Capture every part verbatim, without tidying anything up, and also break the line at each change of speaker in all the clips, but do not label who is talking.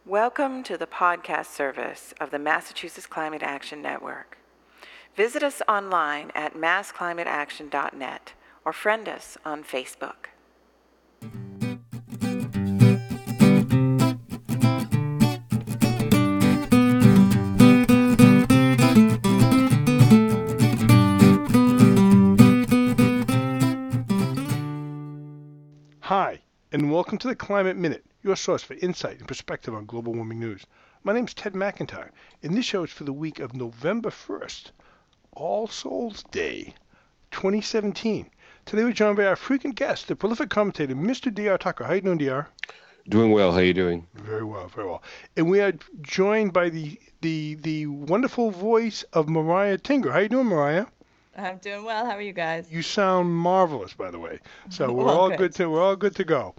Welcome to the podcast service of the Massachusetts Climate Action Network. Visit us online at mass climate action dot net or friend us on Facebook.
Hi, and welcome to the Climate Minute, your source for insight and perspective on global warming news. My name is Ted McIntyre, and this show is for the week of November first, All Souls Day, twenty seventeen. Today we're joined by our frequent guest, the prolific commentator, Mister D R Tucker. How you doing, D R?
Doing well. How you doing?
Very well, very well. And we are joined by the the the wonderful voice of Mariah Tinger. How you doing, Mariah?
I'm doing well. How are you guys?
You sound marvelous, by the way. So we're
Well,
all
good.
good to we're all good to go.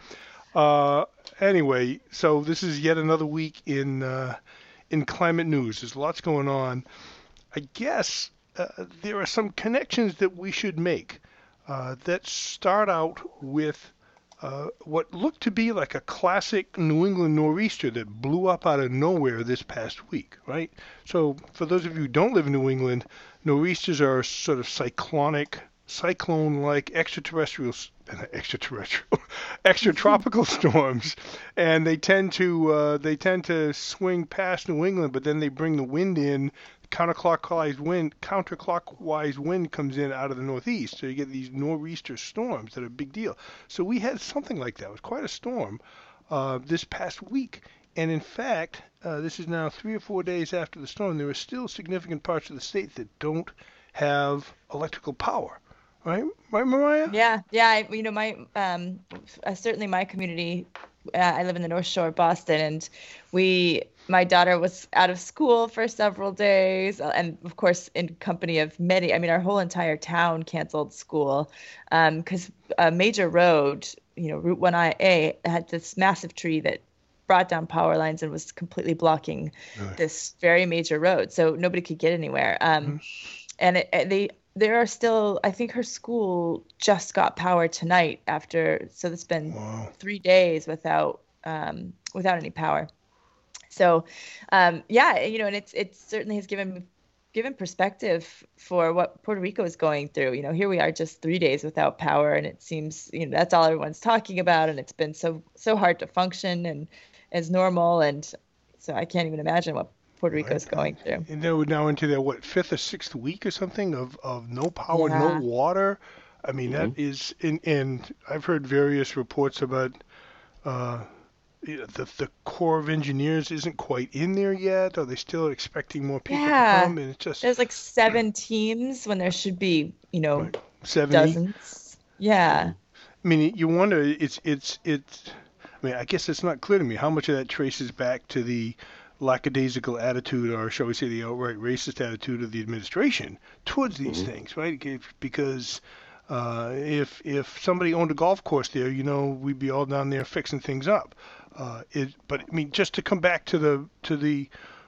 Uh, anyway, so this is yet another week in uh, in climate news. There's lots going on. I guess uh, there are some connections that we should make uh, that start out with uh, what looked to be like a classic New England nor'easter that blew up out of nowhere this past week, right? So for those of you who don't live in New England, nor'easters are sort of cyclonic, cyclone-like extraterrestrial, extraterrestrial, extratropical storms, and they tend to uh, they tend to swing past New England, but then they bring the wind in. Counterclockwise wind, counterclockwise wind comes in out of the northeast, so you get these nor'easter storms that are a big deal. So we had something like that. It was quite a storm uh, this past week. And in fact, uh, this is now three or four days after the storm. There are still significant parts of the state that don't have electrical power, right? Right, Mariah?
Yeah, yeah. I, you know, my um, uh, certainly my community. Uh, I live in the North Shore of Boston, and we, my daughter was out of school for several days, uh, and of course, in company of many. I mean, our whole entire town canceled school because a major road, you know, Route one A, had this massive tree that brought down power lines and was completely blocking
Really?
this very major road, so nobody could get anywhere. Um,
Mm-hmm.
And it, it- they there are still, I think her school just got power tonight after, so it's been
Wow.
three days without um, without any power. So um, yeah, you know, and it's it certainly has given given perspective for what Puerto Rico is going through. You know, here we are just three days without power, and it seems, you know, that's all everyone's talking about, and it's been so so hard to function and as normal, and so I can't even imagine what Puerto Rico is going through.
And then we're now into their, what, fifth or sixth week or something of, of no power, no
Yeah.
water. I mean, that
Mm-hmm.
is, and, and I've heard various reports about uh, you know, the, the Corps of Engineers isn't quite in there yet. Are they still expecting more people to
Yeah.
come? And it's just
There's like seven teams when there should be, you know,
Right. seventy.
dozens. Yeah.
I mean, you wonder, it's, it's, it's, I mean, I guess it's not clear to me how much of that traces back to the lackadaisical attitude, or shall we say the outright racist attitude of the administration towards these
Mm-hmm.
things, right? If- Because uh, if if somebody owned a golf course there, you know, we'd be all down there fixing things up. Uh, it, but I mean, just to come back to the to the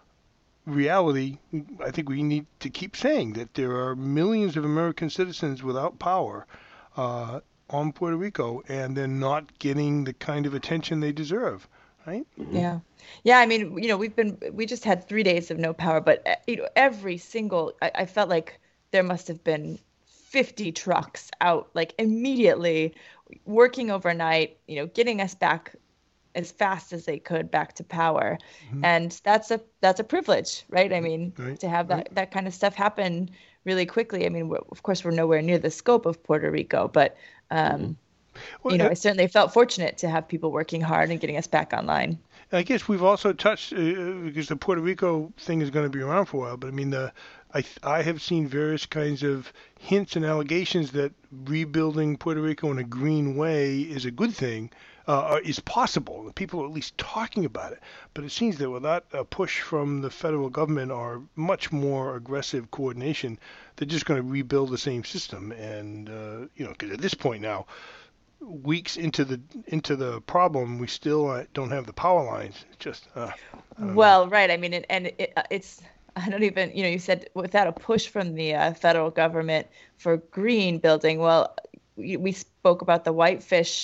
reality, I think we need to keep saying that there are millions of American citizens without power uh, on Puerto Rico, and they're not getting the kind of attention they deserve, right?
Yeah. Yeah. I mean, you know, we've been, we just had three days of no power, but, uh, you know, every single, I, I felt like there must have been fifty trucks out, like immediately working overnight, you know, getting us back as fast as they could back to power.
Mhm.
And that's a, that's a privilege, right? I mean,
Right,
to have that,
right.
that kind of stuff happen really quickly. I mean, we're, of course, we're nowhere near the scope of Puerto Rico, but, um,
Well,
you know,
uh,
I certainly felt fortunate to have people working hard and getting us back online.
I guess we've also touched, uh, because the Puerto Rico thing is going to be around for a while, but I mean, the I I have seen various kinds of hints and allegations that rebuilding Puerto Rico in a green way is a good thing, uh, or is possible. People are at least talking about it. But it seems that without a push from the federal government or much more aggressive coordination, they're just going to rebuild the same system. And uh, you know, because at this point now, weeks into the into the problem, we still uh, don't have the power lines. It's just uh, I don't know.
Well, right. I mean, and, and it, uh, it's, I don't even, you know, you said without a push from the uh, federal government for green building. Well, we, we spoke about the Whitefish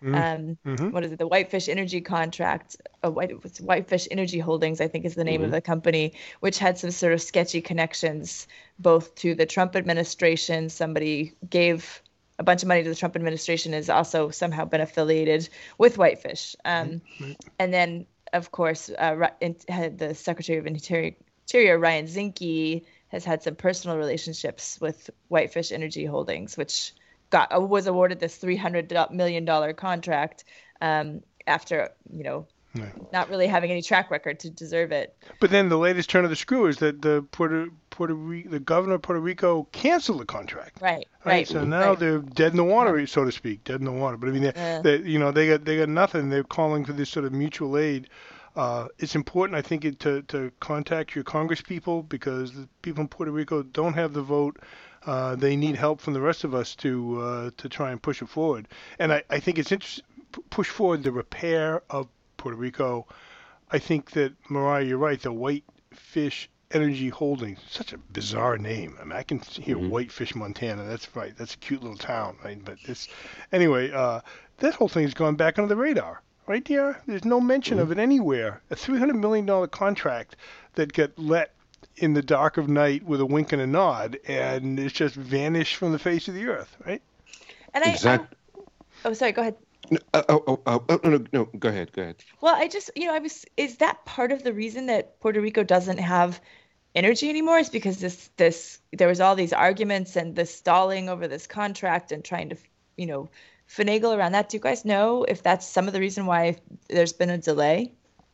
um,
Mm-hmm.
what is it? The Whitefish Energy contract, uh, White, it's Whitefish Energy Holdings, I think is the name
Mhm.
of the company, which had some sort of sketchy connections both to the Trump administration. Somebody gave a bunch of money to the Trump administration, has also somehow been affiliated with Whitefish. Um,
Right.
and then, of course, uh, Ri- in- had the Secretary of Interior, Interior, Ryan Zinke, has had some personal relationships with Whitefish Energy Holdings, which got uh, was awarded this three hundred million dollars contract um, after, you know,
Right.
not really having any track record to deserve it.
But then the latest turn of the screw is that the Puerto Puerto Rico, the governor of Puerto Rico canceled the contract.
Right,
Right.
right.
So now
right.
they're dead in the water, so to speak, dead in the water. But I mean, they,
Uh,
they, you know, they got they got nothing. They're calling for this sort of mutual aid. Uh, it's important, I think, it, to to contact your Congress people because the people in Puerto Rico don't have the vote. Uh, they need help from the rest of us to uh, to try and push it forward. And I, I think it's interesting push forward the repair of Puerto Rico. I think that, Mariah, you're right. The Whitefish Energy Holdings, such a bizarre name. I mean, I can hear
Mhm.
Whitefish, Montana. That's right. That's a cute little town, right? But it's anyway. Uh, that whole thing's gone back under the radar, right, dear? There's no mention of it anywhere. A three hundred million dollar contract that got let in the dark of night with a wink and a nod, and it's just vanished from the face of the earth, right?
and I,
Exact-
I, oh, sorry, go ahead.
No, uh, oh, oh, oh, oh, no, no, no, go ahead, go ahead.
Well, I just, you know, I was, is that part of the reason that Puerto Rico doesn't have energy anymore? Is because this, this, there was all these arguments and the stalling over this contract and trying to, you know, finagle around that. Do you guys know if that's some of the reason why there's been a delay?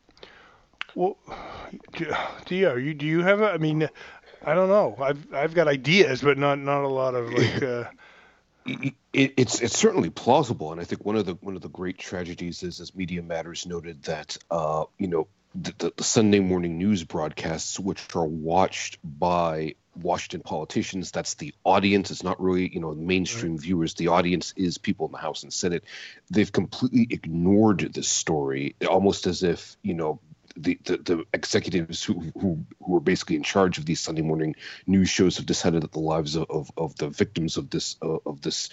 Well, do, do you, you do you have a? I mean, I don't know. I've I've got ideas, but not not a lot of like. Uh,
It, it, it's it's certainly plausible, and I think one of the one of the great tragedies is, as Media Matters noted, that uh, you know the, the, the Sunday morning news broadcasts, which are watched by Washington politicians, that's the audience. It's not really, you know, mainstream viewers. The audience is people in the House and Senate. They've completely ignored this story, almost as if, you know, the, the, the executives who, who who are basically in charge of these Sunday morning news shows have decided that the lives of, of, of the victims of this uh, of this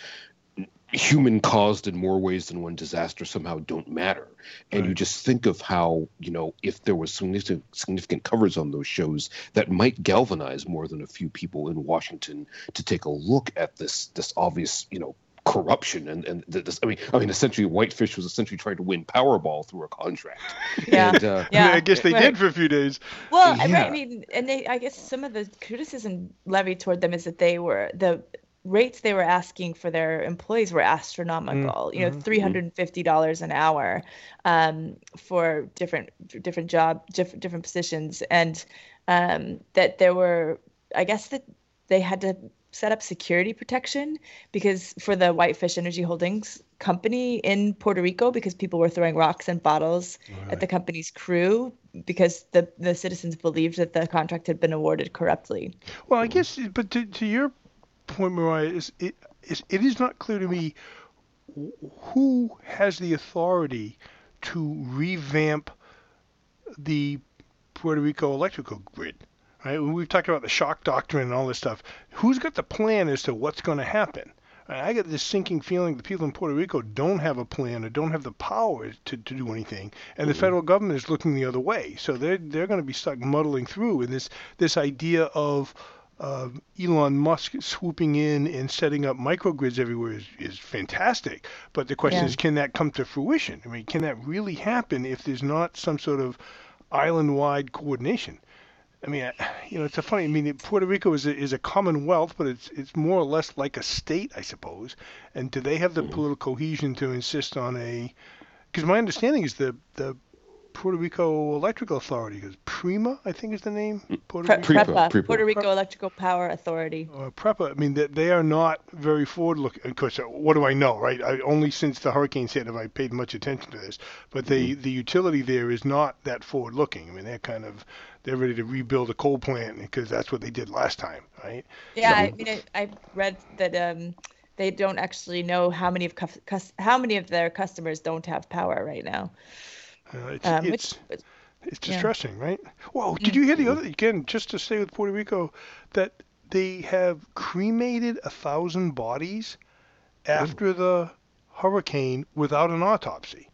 human caused in more ways than one disaster somehow don't matter. And
Right.
you just think of how, you know, if there was significant significant coverage on those shows, that might galvanize more than a few people in Washington to take a look at this this obvious, you know, corruption and and this. I mean, I mean, essentially, Whitefish was essentially trying to win Powerball through a contract.
Yeah.
And, uh,
Yeah,
I guess they
right.
did for a few days.
Well, I-
Yeah.
right, I mean, and they, I guess some of the criticism levied toward them is that they were, the rates they were asking for their employees were astronomical, you know, three hundred fifty dollars an hour um, for different, different job, different, different positions. And um, that there were, I guess that they had to set up security protection because for the Whitefish Energy Holdings company in Puerto Rico, because people were throwing rocks and bottles at the company's crew because the, the citizens believed that the contract had been awarded corruptly.
Well, I guess, but to, to your point, Mariah, is it is it is not clear to me who has the authority to revamp the Puerto Rico electrical grid. Right? We've talked about the shock doctrine and all this stuff. Who's got the plan as to what's going to happen? I get this sinking feeling the people in Puerto Rico don't have a plan or don't have the power to, to do anything, and the federal government is looking the other way. So they're they're going to be stuck muddling through. And this this idea of uh, Elon Musk swooping in and setting up microgrids everywhere is, is fantastic. But the question
Yeah.
is, can that come to fruition? I mean, can that really happen if there's not some sort of island-wide coordination? I mean, I- you know, it's a funny. I mean, Puerto Rico is a, is a commonwealth, but it's it's more or less like a state, I suppose. And do they have the political cohesion to insist on a? Because my understanding is the the Puerto Rico Electrical Authority, because PREMA, I think is the name. Puerto
Pre-
Rico,
PREPA,
PREPA,
PREPA.
Puerto Rico Electrical Power Authority.
or PREPA. I mean, they, they are not very forward-looking. Of course, what do I know, right? I, only since the hurricane hit have I paid much attention to this. But the the utility there is not that forward-looking. I mean, they're kind of they're ready to rebuild a coal plant because that's what they did last time, right?
Yeah, I mean, I, I read that um, they don't actually know how many of cus- cus- how many of their customers don't have power right now.
Uh, it's
Um,
it's
which,
it's
yeah.
distressing, right? Whoa, did you hear the other again? Just to stay with Puerto Rico, that they have cremated a thousand bodies after the hurricane without an autopsy.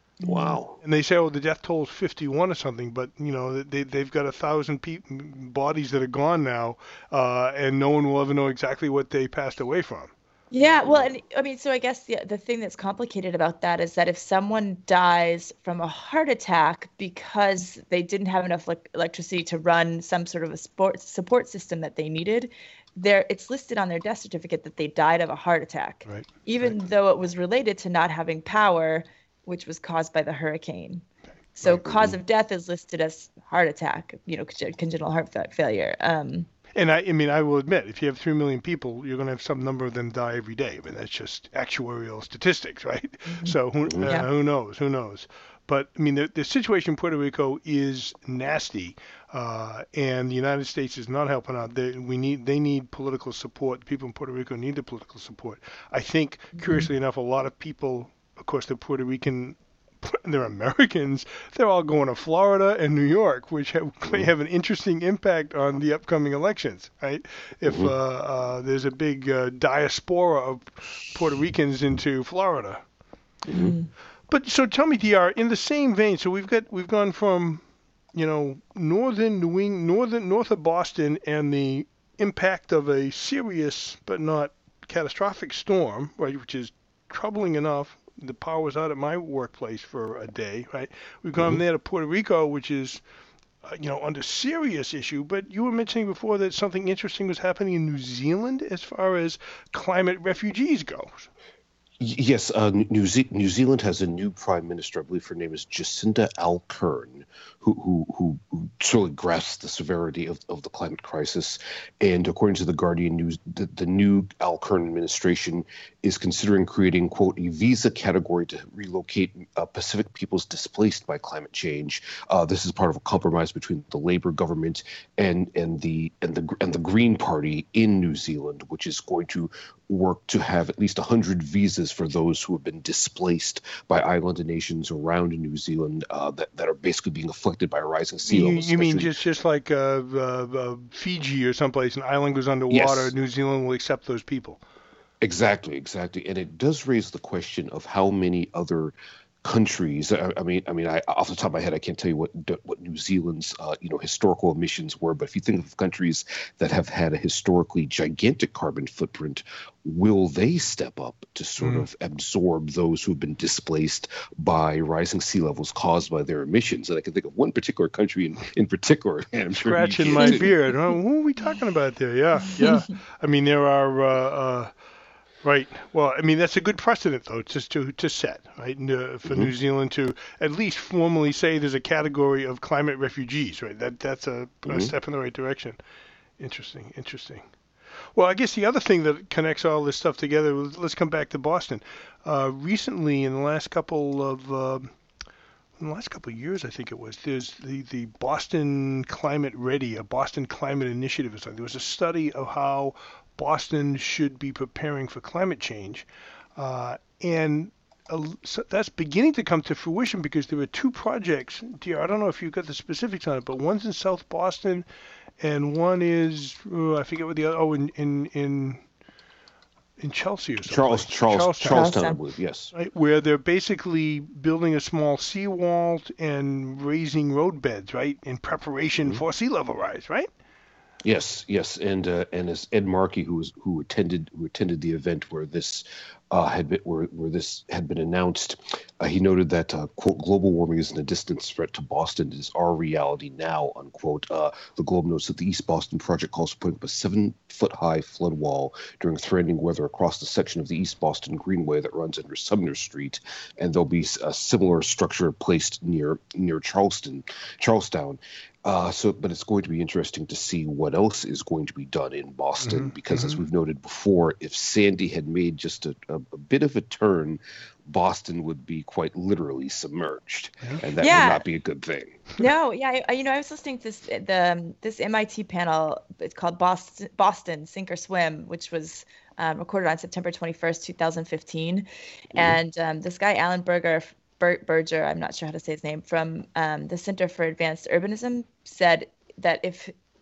Wow.
And they say, oh, the death toll is fifty-one or something, but you know they they've got a thousand pe- bodies that are gone now, uh, and no one will ever know exactly what they passed away from.
Yeah, well, and I mean, so I guess the the thing that's complicated about that is that if someone dies from a heart attack because they didn't have enough le- electricity to run some sort of a sport support system that they needed, there it's listed on their death certificate that they died of a heart attack,
Right.
even
Right.
though it was related to not having power, which was caused by the hurricane. So
Right.
cause of death is listed as heart attack, you know, conge- congenital heart fa- failure. Um,
And I, I mean, I will admit, if you have three million people, you're going to have some number of them die every day. I mean, that's just actuarial statistics, right? So who, uh,
Yeah.
who knows? Who knows? But I mean, the, the situation in Puerto Rico is nasty, uh, and the United States is not helping out. They, we need, they need political support. People in Puerto Rico need the political support. I think, curiously enough, a lot of people, of course, the Puerto Rican they're Americans, they're all going to Florida and New York, which have, may have an interesting impact on the upcoming elections, right? If
Mhm.
uh, uh, there's a big uh, diaspora of Puerto Ricans into Florida.
Mhm.
But so tell me, D R, in the same vein, so we've got we've gone from, you know, northern New England, northern north of Boston, and the impact of a serious but not catastrophic storm, right, which is troubling enough. The power was out at my workplace for a day, right? We've gone
Mhm.
there to Puerto Rico, which is, uh, you know, under serious issue. But you were mentioning before that something interesting was happening in New Zealand as far as climate refugees go.
Y- Yes, uh, New, Ze- New Zealand has a new prime minister. I believe her name is Jacinda Ardern, who who who, who truly grasps the severity of, of the climate crisis. And according to the Guardian News, the, the new Ardern administration is considering creating, quote, a visa category to relocate uh, Pacific peoples displaced by climate change. Uh, this is part of a compromise between the Labour government and and the and the and the Green Party in New Zealand, which is going to work to have at least one hundred visas for those who have been displaced by island nations around New Zealand uh, that, that are basically being afflicted by rising sea
You,
levels.
you mean
especially-
just just like uh, uh, uh, Fiji or someplace, an island goes underwater,
Yes.
New Zealand will accept those people.
Exactly, exactly, and it does raise the question of how many other countries. I, I mean, I mean, I, off the top of my head, I can't tell you what what New Zealand's uh, you know historical emissions were, but if you think of countries that have had a historically gigantic carbon footprint, will they step up to sort
Mm.
of absorb those who have been displaced by rising sea levels caused by their emissions? And I can think of one particular country in, in particular. And I'm sure you
Scratching
can
my
too.
beard. Oh, what are we talking about there? Yeah, yeah. I mean, there are. Uh, uh, Right. Well, I mean, that's a good precedent, though, just to to set, right, and, uh, for
Mhm.
New Zealand to at least formally say there's a category of climate refugees, right? That that's a, a
Mhm.
step in the right direction. Interesting, interesting. Well, I guess the other thing that connects all this stuff together, let's come back to Boston. Uh, recently, in the last couple of uh, in the last couple of years, I think it was, there's the, the Boston Climate Ready, a Boston Climate Initiative or something. There was a study of how Boston should be preparing for climate change. Uh, and uh, so that's beginning to come to fruition because there are two projects. Dear, I don't know if you've got the specifics on it, but one's in South Boston and one is, oh, I forget what the other, oh, in, in, in, in Chelsea or something.
Charles, Charles,
Charlestown.
Charlestown, I
Charlestown.
believe. Yes.
Right, where they're basically building a small seawall and raising roadbeds, right, in preparation
Mhm.
for sea level rise, right?
Yes, yes, and uh, and as Ed Markey, who was who attended who attended the event where this uh, had been where, where this had been announced, uh, he noted that uh, quote global warming isn't a distant threat to Boston; it is our reality now. Unquote. Uh, the Globe notes that the East Boston project calls for putting up a seven-foot-high flood wall during threatening weather across the section of the East Boston Greenway that runs under Sumner Street, and there'll be a similar structure placed near near Charleston, Charlestown. Uh, so, but it's going to be interesting to see what else is going to be done in Boston,
Mhm,
because as
mhm.
we've noted before, if Sandy had made just a, a, a bit of a turn, Boston would be quite literally submerged, and that
Yeah.
would not be a good thing.
No, yeah, I, you know, I was listening to this the um, this M I T panel. It's called Boston Boston Sink or Swim, which was um, recorded on September twenty-first, two thousand fifteen. And um, this guy Alan Berger, Ber- Berger, I'm not sure how to say his name, from um, the Center for Advanced Urbanism, said that if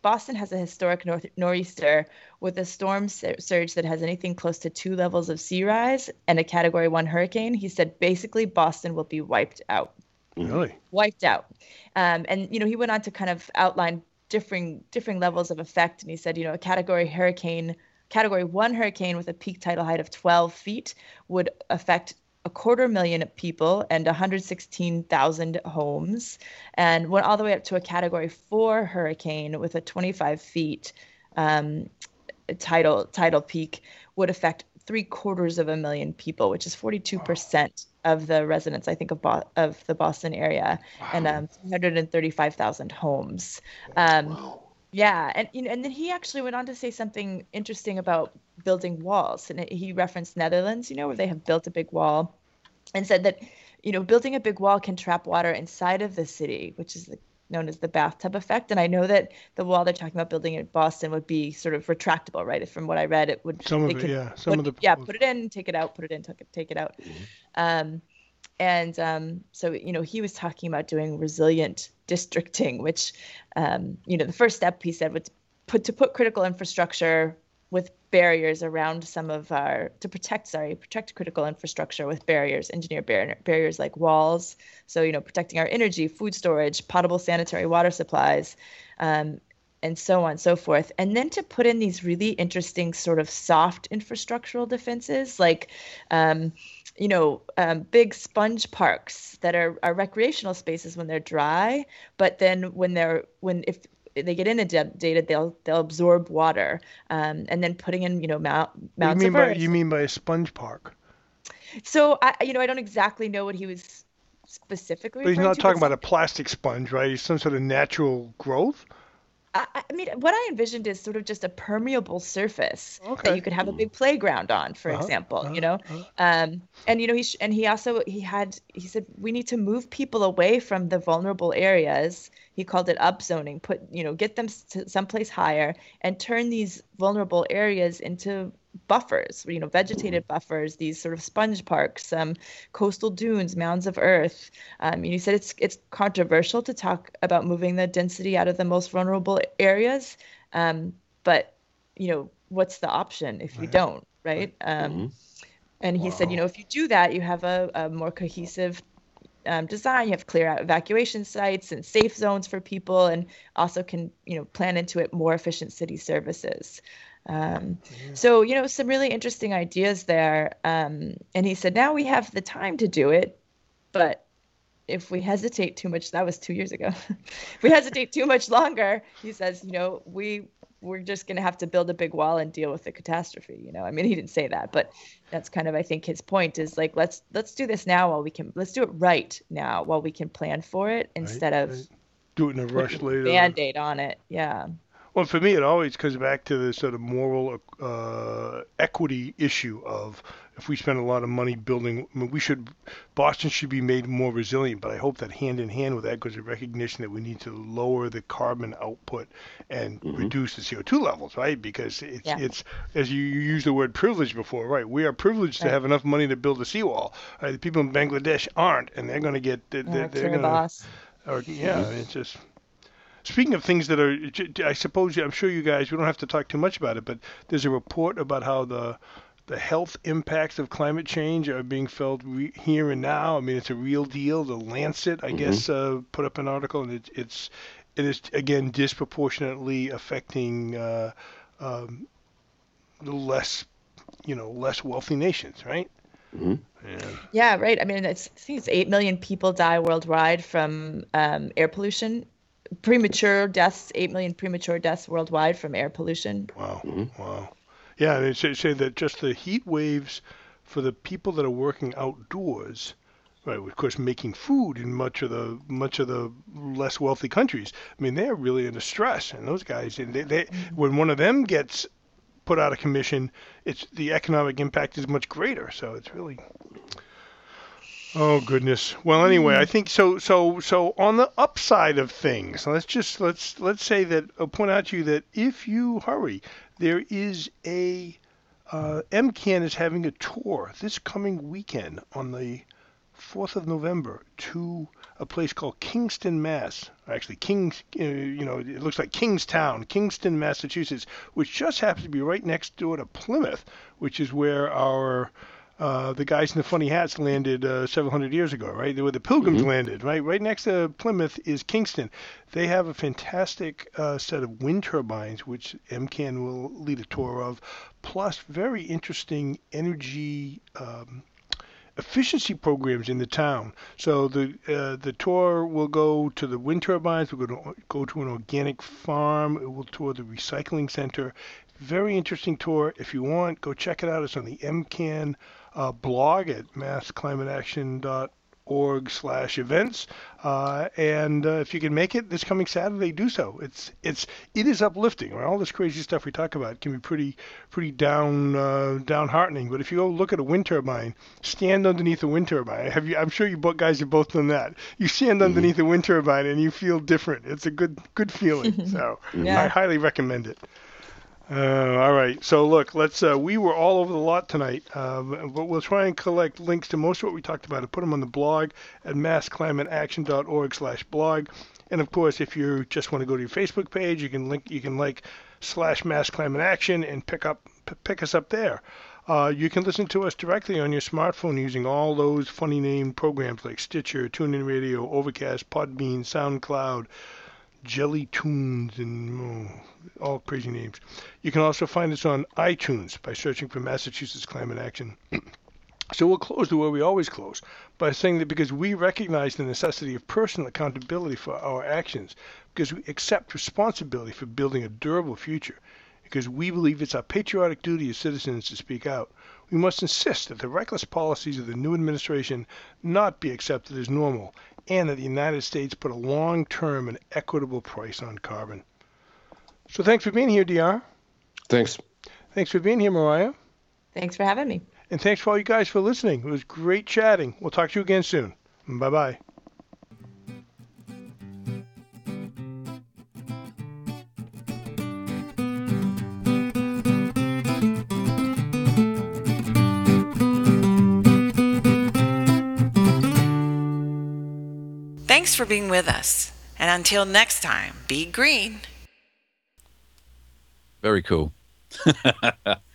Boston has a historic north, nor'easter with a storm surge that has anything close to two levels of sea rise and a category one hurricane. He said basically Boston will be wiped out.
Really?
Wiped out. Um, and, you know, he went on to kind of outline differing differing levels of effect. And he said, you know, a category hurricane, category one hurricane with a peak tidal height of twelve feet would affect a quarter million people and one hundred sixteen thousand homes, and went all the way up to a category four hurricane with a twenty-five feet um, tidal tidal peak would affect three quarters of a million people, which is forty-two percent of the residents, I think, of Bo- of the Boston area, wow. and um, three hundred thirty-five thousand homes. Um, wow. Yeah, and you know, and then he actually went on to say something interesting about building walls, and he referenced Netherlands, you know, where they have built a big wall, and said that, you know, building a big wall can trap water inside of the city, which is the, known as the bathtub effect. And I know that the wall they're talking about building in Boston would be sort of retractable, right? From what I read, it would
some of
it,
it, yeah, some
put,
of the
yeah, put it in, take it out, put it in, take it, take it out. Mm-hmm. Um, and um, so, you know, he was talking about doing resilient districting, which, um, you know, the first step he said was put to put critical infrastructure with barriers around some of our to protect, sorry, protect critical infrastructure with barriers, engineer bar- barriers like walls. So, you know, protecting our energy, food storage, potable sanitary water supplies, um, and so on and so forth. And then to put in these really interesting sort of soft infrastructural defenses, like, um, you know, um, big sponge parks that are, are recreational spaces when they're dry, but then when they're when if they get inundated, they'll they'll absorb water, um, and then putting in, you know, mount, mounts
what do you mean
of
by
earth.
you mean by a sponge park?
So I, you know, I don't exactly know what he was specifically.
But he's
referring
not
to,
talking
but
about a plastic sponge, right? He's some sort of natural growth.
I, I mean, what I envisioned is sort of just a permeable surface
Okay.
that you could have a big playground on, for
Uh-huh,
example,
uh-huh,
you know.
uh-huh.
Um, and you know, he sh- and he also he had he said we need to move people away from the vulnerable areas. He called it upzoning. Put you know, get them to someplace higher and turn these vulnerable areas into buffers, you know, vegetated buffers, these sort of sponge parks, um, coastal dunes, mounds of earth. Um, and he said it's it's controversial to talk about moving the density out of the most vulnerable areas, um, but you know, what's the option if you
Right.
don't, right? Um,
Mm-hmm.
and he
Wow.
said, you know, if you do that, you have a, a more cohesive um, design. You have clear evacuation sites and safe zones for people, and also can, you know, plan into it more efficient city services. Um, so, you know, some really interesting ideas there. Um, and he said, now we have the time to do it, but if we hesitate too much, that was two years ago. If we hesitate too much longer, he says, you know, we we're just going to have to build a big wall and deal with the catastrophe. You know, I mean, he didn't say that, but that's kind of, I think, his point is like, let's let's do this now while we can. Let's do it right now while we can plan for it instead of
right. Do it in a rush
putting a
later.
Band-Aid on it. Yeah.
Well, for me, it always comes back to the sort of moral uh, equity issue of if we spend a lot of money building, I mean, we should, Boston should be made more resilient, but I hope that hand in hand with that goes a recognition that we need to lower the carbon output and
Mm-hmm.
reduce the C O two levels, right? Because it's,
Yeah.
it's as you, you used the word privilege before, right? We are privileged to
Right.
have enough money to build a seawall. Right? The people in Bangladesh aren't, and they're going to get, they're,
Yeah,
they're going to,
Kiribati.
or, yeah, it's just. Speaking of things that are, I suppose, I'm sure you guys, we don't have to talk too much about it, but there's a report about how the the health impacts of climate change are being felt re- here and now. I mean, it's a real deal. The Lancet, I
Mhm.
guess, uh, put up an article, and it, it's it is again disproportionately affecting uh, um, the less, you know, less wealthy nations, right?
Mm-hmm.
Yeah.
Yeah, right. I mean, it's, I think it's eight million people die worldwide from um, air pollution. Premature deaths, eight million premature deaths worldwide from air pollution.
Wow.
Mhm.
Wow. Yeah, and they say, say that just the heat waves for the people that are working outdoors, right, of course, making food in much of the much of the less wealthy countries. I mean, they're really under stress, and those guys, and they, they when one of them gets put out of commission, it's the economic impact is much greater. So it's really. Oh goodness. Well, anyway, I think so. So, so on the upside of things, let's just let's let's say that I'll point out to you that if you hurry, there is a uh, M CAN is having a tour this coming weekend on the fourth of November to a place called Kingston, Mass. Actually, Kings, uh, you know, it looks like Kingstown, Kingston, Massachusetts, which just happens to be right next door to Plymouth, which is where our uh, the guys in the funny hats landed uh, several hundred years ago, right? Where the Pilgrims
Mm-hmm.
landed, right? Right next to Plymouth is Kingston. They have a fantastic uh, set of wind turbines, which M C A N will lead a tour of, plus very interesting energy um, efficiency programs in the town. So the uh, the tour will go to the wind turbines. We're going to go to an organic farm. It will tour the recycling center. Very interesting tour. If you want, go check it out. It's on the M C A N uh, blog at mass climate action dot org slash events. Uh, and uh, if you can make it this coming Saturday, do so. It's it's it is uplifting. Right? All this crazy stuff we talk about can be pretty pretty down uh, downheartening. But if you go look at a wind turbine, stand underneath a wind turbine. Have you? I'm sure you both guys have both done that. You stand underneath a wind turbine and you feel different. It's a good good feeling. So
Yeah.
I highly recommend it. Uh, all right. So look, let's. Uh, we were all over the lot tonight, uh, but we'll try and collect links to most of what we talked about and put them on the blog at mass climate action dot org slash blog. And of course, if you just want to go to your Facebook page, you can link. You can like slash mass climate action and pick up p- pick us up there. Uh, you can listen to us directly on your smartphone using all those funny name programs like Stitcher, TuneIn Radio, Overcast, Podbean, SoundCloud, Jelly Tunes, and oh, all crazy names. You can also find us on iTunes by searching for Massachusetts Climate Action. So we'll close the way we always close by saying that because we recognize the necessity of personal accountability for our actions, because we accept responsibility for building a durable future, because we believe it's our patriotic duty as citizens to speak out, we must insist that the reckless policies of the new administration not be accepted as normal, and that the United States put a long-term and equitable price on carbon. So thanks for being here, D R.
Thanks.
Thanks for being here, Mariah.
Thanks for having me.
And thanks for all you guys for listening. It was great chatting. We'll talk to you again soon. Bye-bye.
Thanks for being with us. And until next time, be green.
Very cool.